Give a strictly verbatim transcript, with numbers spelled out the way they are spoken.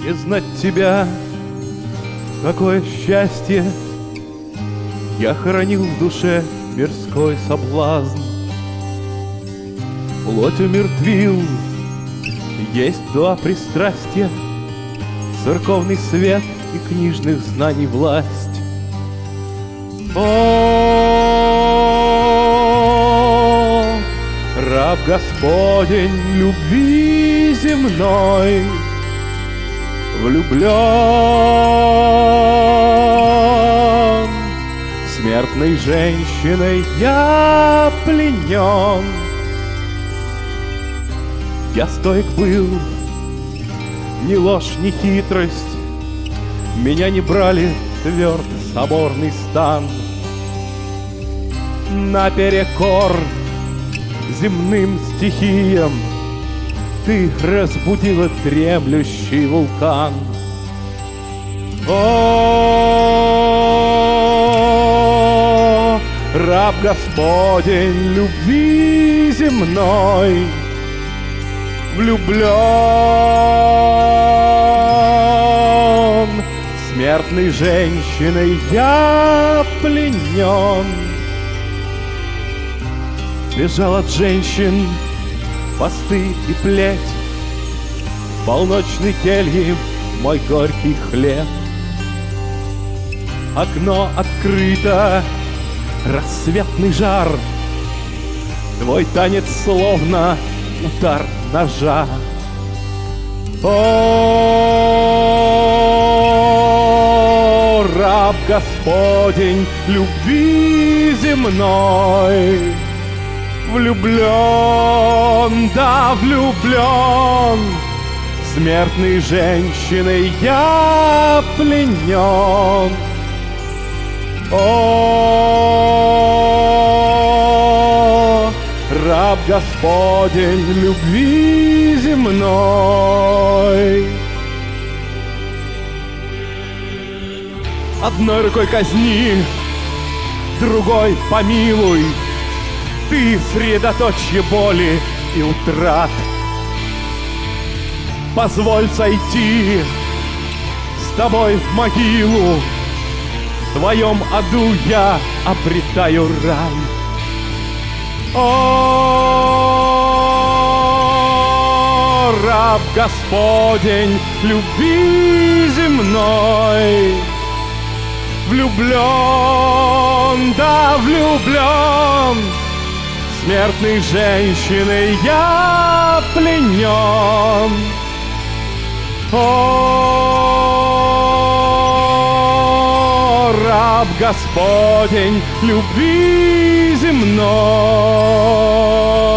Не знать тебя, какое счастье! Я хоронил в душе мирской соблазн. Плоть умертвил, есть два пристрастия: церковный свет и книжных знаний власть. О, раб Господень любви земной, влюблен, смертной женщиной я пленен. Я стоек был, ни ложь, ни хитрость меня не брали тверд соборный стан. Наперекор земным стихиям ты разбудила дремлющий вулкан. О, раб Господень любви земной, влюблен, смертной женщиной я пленен. Бежал от женщин посты и плеть, в полночной келье мой горький хлеб. Окно открыто, рассветный жар, твой танец словно удар ножа. О, раб Господень любви земной, влюблен, да влюблен, смертной женщиной я пленен. О, раб Господень любви земной. Одной рукой казни, другой помилуй, ты средоточие боли и утрат. Позволь сойти с тобой в могилу, в твоем аду я обретаю рай. О, раб Господень любви земной, влюблен, да влюблен, смертной женщиной я пленен. О, раб Господень любви земной.